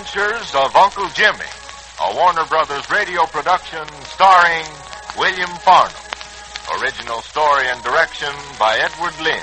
Adventures of Uncle Jimmy, a Warner Brothers radio production starring William Farnham. Original story and direction by Edward Lynn.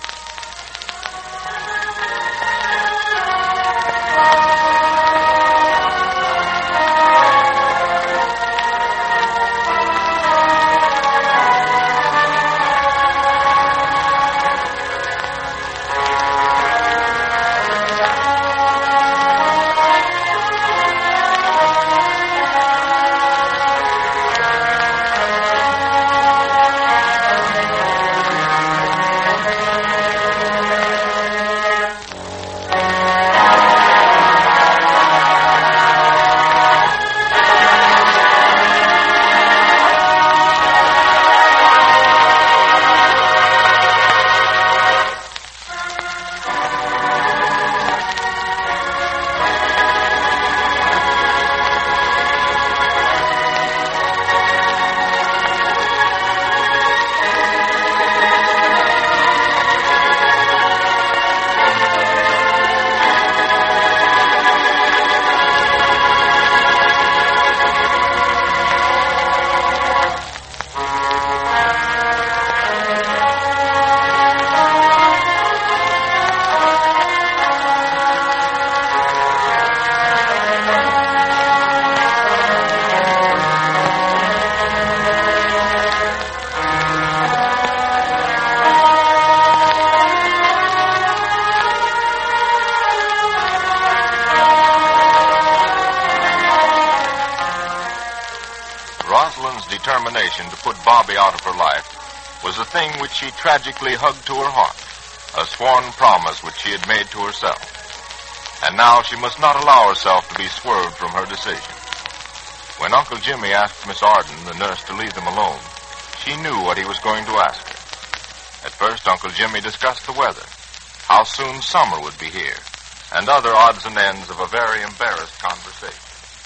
Rosalind's determination to put Bobby out of her life was a thing which she tragically hugged to her heart, a sworn promise which she had made to herself. And now she must not allow herself to be swerved from her decision. When Uncle Jimmy asked Miss Arden, the nurse, to leave them alone, she knew what he was going to ask her. At first, Uncle Jimmy discussed the weather, how soon summer would be here, and other odds and ends of a very embarrassed conversation.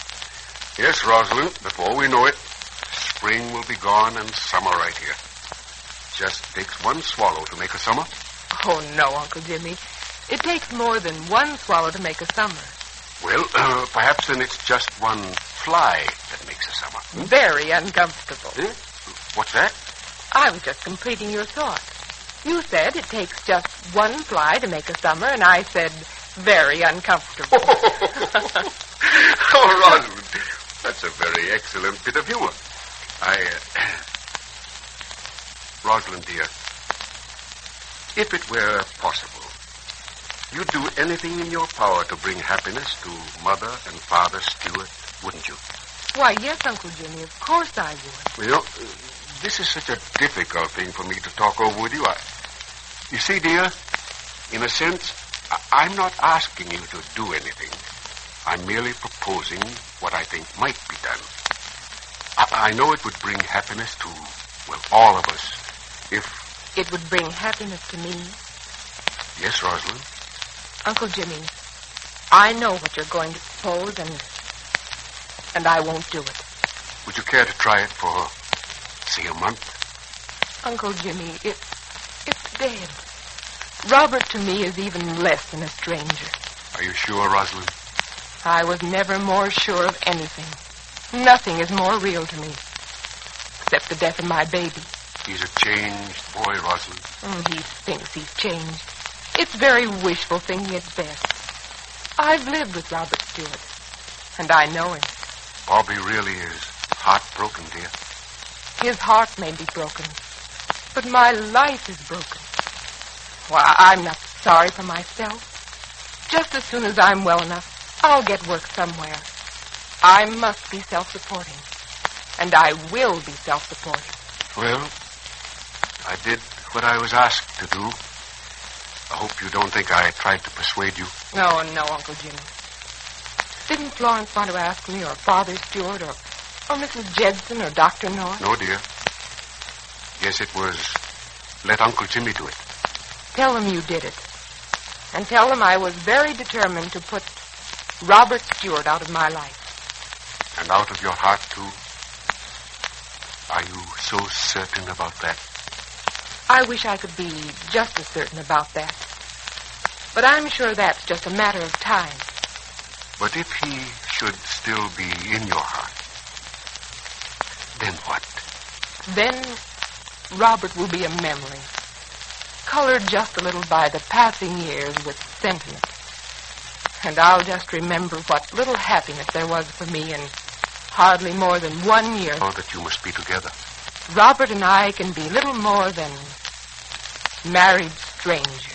Yes, Rosalind, before we know it, spring will be gone and summer right here. Just takes one swallow to make a summer. Oh, no, Uncle Jimmy. It takes more than one swallow to make a summer. Well, perhaps then it's just one fly that makes a summer. Very uncomfortable. Eh? What's that? I was just completing your thought. You said it takes just one fly to make a summer, and I said very uncomfortable. Oh, Rosalind, that's a very excellent bit of humor. Rosalind, dear, if it were possible, you'd do anything in your power to bring happiness to Mother and Father Stewart, wouldn't you? Why, yes, Uncle Jimmy, of course I would. Well, you know, this is such a difficult thing for me to talk over with you. You see, dear, in a sense, I'm not asking you to do anything. I'm merely proposing what I think might be done. I know it would bring happiness to, well, all of us, if... It would bring happiness to me? Yes, Rosalind. Uncle Jimmy, I know what you're going to propose, and I won't do it. Would you care to try it for, say, a month? Uncle Jimmy, it's dead. Robert to me is even less than a stranger. Are you sure, Rosalind? I was never more sure of anything. Nothing is more real to me, except the death of my baby. He's a changed boy, Rosalind. He thinks he's changed. It's very wishful thinking at best. I've lived with Robert Stewart, and I know him. Bobby really is heartbroken, dear. His heart may be broken, but my life is broken. Well, I'm not sorry for myself. Just as soon as I'm well enough, I'll get work somewhere. I must be self-supporting, and I will be self-supporting. Well, I did what I was asked to do. I hope you don't think I tried to persuade you. No, Uncle Jimmy. Didn't Florence want to ask me, or Father Stewart, or Mrs. Jedson, or Dr. North? No, dear. Yes, it was let Uncle Jimmy do it. Tell them you did it. And tell them I was very determined to put Robert Stewart out of my life. And out of your heart, too? Are you so certain about that? I wish I could be just as certain about that. But I'm sure that's just a matter of time. But if he should still be in your heart, then what? Then Robert will be a memory, colored just a little by the passing years with sentiment. And I'll just remember what little happiness there was for me in hardly more than 1 year. Oh, that you must be together. Robert and I can be little more than married strangers.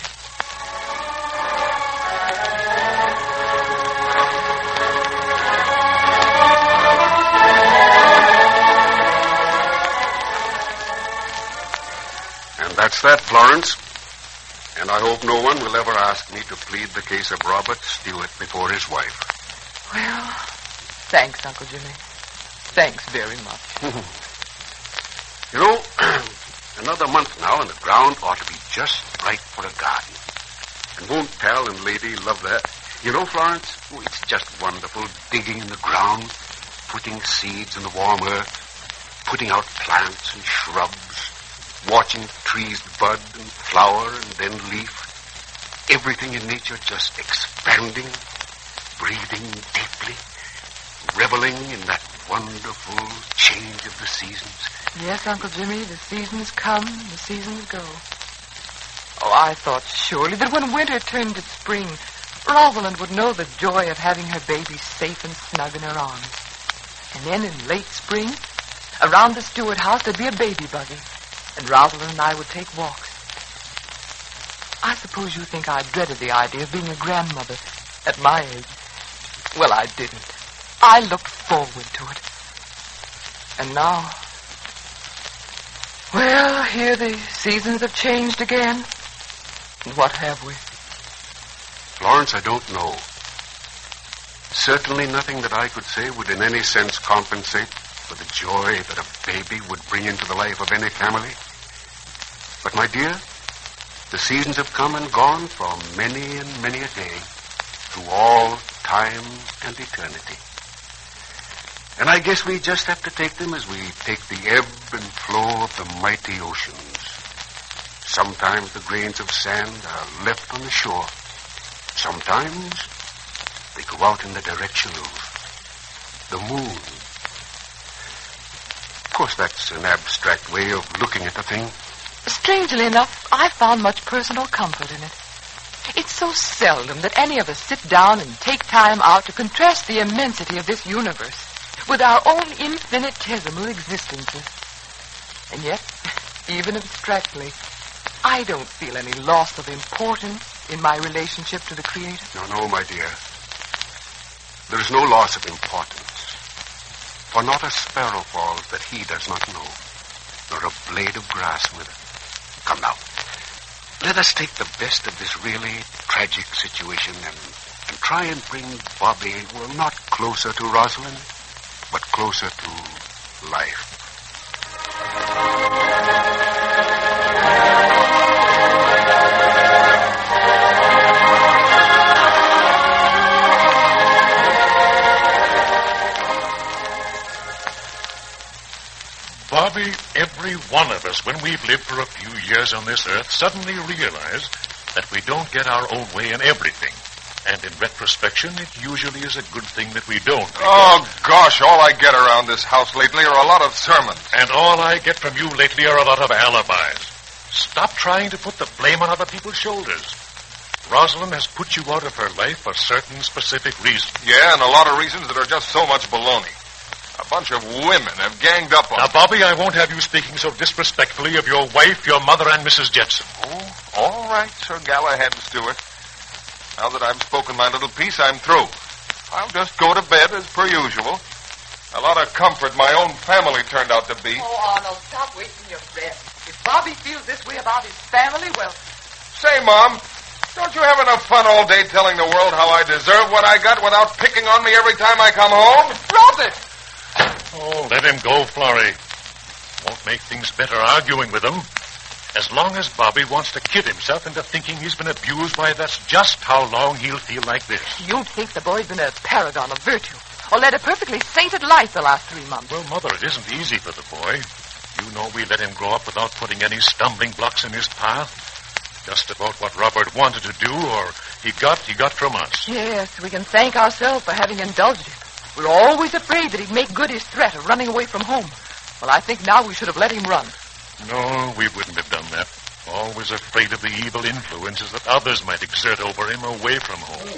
And that's that, Florence. And I hope no one will ever ask me to plead the case of Robert Stewart before his wife. Well, thanks, Uncle Jimmy. Thanks very much. You know, another month now and the ground ought to be just right for a garden. And won't Pal and Lady love that? You know, Florence, it's just wonderful digging in the ground, putting seeds in the warm earth, putting out plants and shrubs, watching trees bud and flower and then leaf. Everything in nature just expanding, breathing deeply, reveling in that wonderful change of the seasons. Yes, Uncle Jimmy, the seasons come, the seasons go. Oh, I thought surely that when winter turned to spring, Rosalind would know the joy of having her baby safe and snug in her arms. And then in late spring, around the Stewart house, there'd be a baby buggy, and Rosalind and I would take walks. I suppose you think I dreaded the idea of being a grandmother at my age. Well, I didn't. I looked forward to it. And now, well, here the seasons have changed again. And what have we? Florence, I don't know. Certainly nothing that I could say would in any sense compensate for the joy that a baby would bring into the life of any family. But, my dear, the seasons have come and gone for many and many a day, through all time and eternity. And I guess we just have to take them as we take the ebb and flow of the mighty oceans. Sometimes the grains of sand are left on the shore. Sometimes they go out in the direction of the moon. Of course, that's an abstract way of looking at the thing. Strangely enough, I found much personal comfort in it. It's so seldom that any of us sit down and take time out to contrast the immensity of this universe with our own infinitesimal existences. And yet, even abstractly, I don't feel any loss of importance in my relationship to the Creator. No, my dear. There is no loss of importance. For not a sparrow falls that he does not know, nor a blade of grass wither. Come now. Let us take the best of this really tragic situation and try and bring Bobby, well, not closer to Rosalind, but closer to life. Bobby, every one of us, when we've lived for a few years on this earth, suddenly realize that we don't get our own way in everything. And in retrospection, it usually is a good thing that we don't. Oh, gosh, all I get around this house lately are a lot of sermons. And all I get from you lately are a lot of alibis. Stop trying to put the blame on other people's shoulders. Rosalind has put you out of her life for certain specific reasons. Yeah, and a lot of reasons that are just so much baloney. A bunch of women have ganged up on... Now, Bobby, I won't have you speaking so disrespectfully of your wife, your mother, and Mrs. Jetson. Oh, all right, Sir Galahad Stewart. Now that I've spoken my little piece, I'm through. I'll just go to bed as per usual. A lot of comfort my own family turned out to be. Oh, Arnold, stop wasting your breath. If Bobby feels this way about his family, well... Say, Mom, don't you have enough fun all day telling the world how I deserve what I got without picking on me every time I come home? Robert! Oh, let him go, Florrie. Won't make things better arguing with him. As long as Bobby wants to kid himself into thinking he's been abused, why, that's just how long he'll feel like this. You'd think the boy's been a paragon of virtue, or led a perfectly sainted life the last 3 months. Well, Mother, it isn't easy for the boy. You know we let him grow up without putting any stumbling blocks in his path. Just about what Robert wanted to do, or he got from us. Yes, we can thank ourselves for having indulged him. We were always afraid that he'd make good his threat of running away from home. Well, I think now we should have let him run. No, we wouldn't have done that. Always afraid of the evil influences that others might exert over him away from home.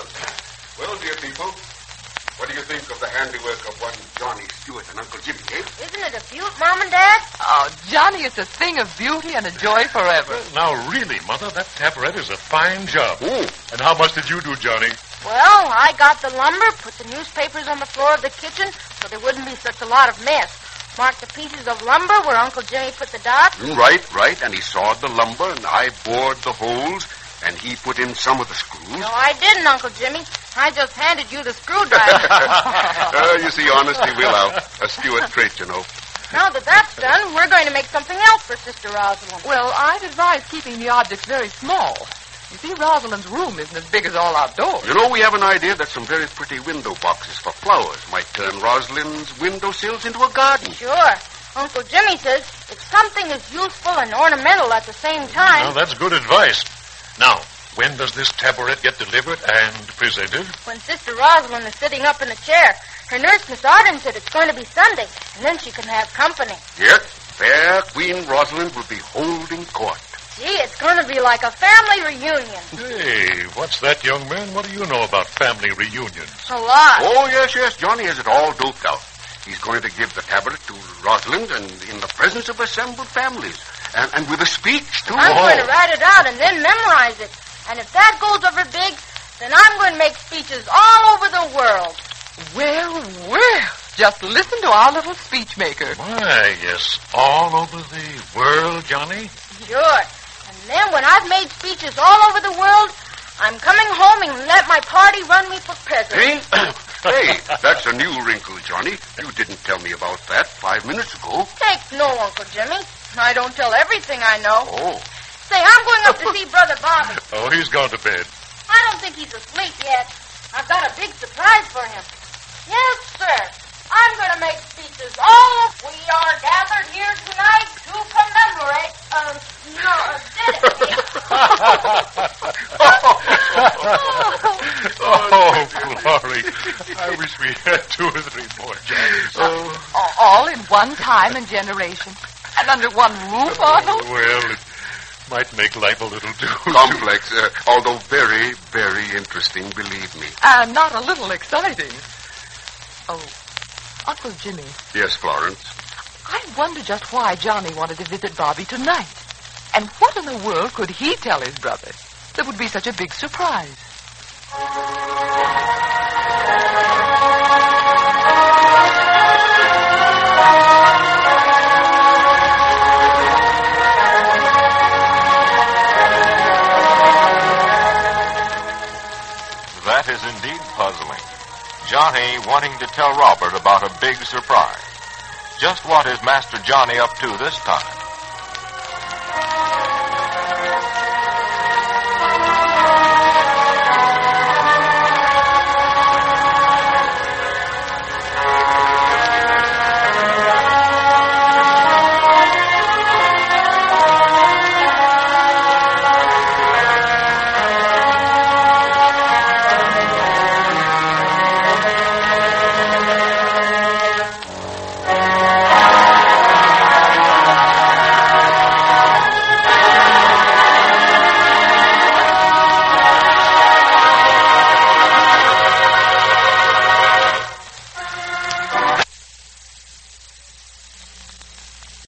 Well, dear people, what do you think of the handiwork of one Johnny Stewart and Uncle Jimmy, eh? Isn't it a beaut, Mom and Dad? Oh, Johnny, it's a thing of beauty and a joy forever. Now, really, Mother, that tabaret is a fine job. Oh. And how much did you do, Johnny? Well, I got the lumber, put the newspapers on the floor of the kitchen so there wouldn't be such a lot of mess. Marked the pieces of lumber where Uncle Jimmy put the dots. Right. And he sawed the lumber, and I bored the holes, and he put in some of the screws. No, I didn't, Uncle Jimmy. I just handed you the screwdriver. You see, honesty will out. A Stewart trait, you know. Now that that's done, we're going to make something else for Sister Rosalind. Well, I'd advise keeping the objects very small. You see, Rosalind's room isn't as big as all outdoors. You know, we have an idea that some very pretty window boxes for flowers might turn Rosalind's windowsills into a garden. Sure. Uncle Jimmy says if something is useful and ornamental at the same time... Well, that's good advice. Now, when does this tabaret get delivered and presented? When Sister Rosalind is sitting up in a chair, her nurse, Miss Arden, said it's going to be Sunday, and then she can have company. Yet, fair Queen Rosalind will be holding court. Gee, it's going to be like a family reunion. Hey, what's that, young man? What do you know about family reunions? A lot. Oh, yes, Johnny has it all doped out. He's going to give the tablet to Rosalind and in the presence of assembled families. And with a speech, too. I'm going to write it out and then memorize it. And if that goes over big, then I'm going to make speeches all over the world. Well, just listen to our little speech maker. Why, yes, all over the world, Johnny? Sure. And then when I've made speeches all over the world, I'm coming home and let my party run me for president. Hey, that's a new wrinkle, Johnny. You didn't tell me about that 5 minutes ago. Take no, Uncle Jimmy. I don't tell everything I know. Oh. Say, I'm going up to see Brother Bobby. Oh, he's gone to bed. I don't think he's asleep yet. I've got a big surprise for him. Yes, sir. I'm going to make speeches all of... We are gathered here tonight to commemorate... Oh, Glory. I wish we had 2 or 3 more Johnnies. All in one time and generation. And under one roof, Arnold? Well, it might make life a little too complex, although very, very interesting, believe me. And not a little exciting. Oh, Uncle Jimmy. Yes, Florence? I wonder just why Johnny wanted to visit Bobby tonight. And what in the world could he tell his brother that would be such a big surprise? That is indeed puzzling. Johnny wanting to tell Robert about a big surprise. Just what is Master Johnny up to this time?